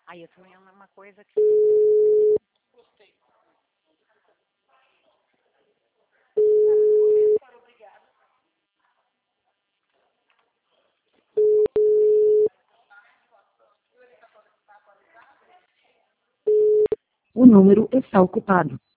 Aí eu também é uma coisa que... O número está ocupado.